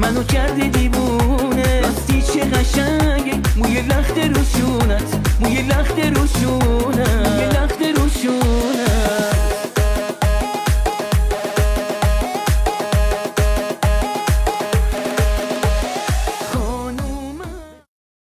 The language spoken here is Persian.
منو کرده دیوونه. راستی چه قشنگه موی لخت روشونت، موی لخت روشونت.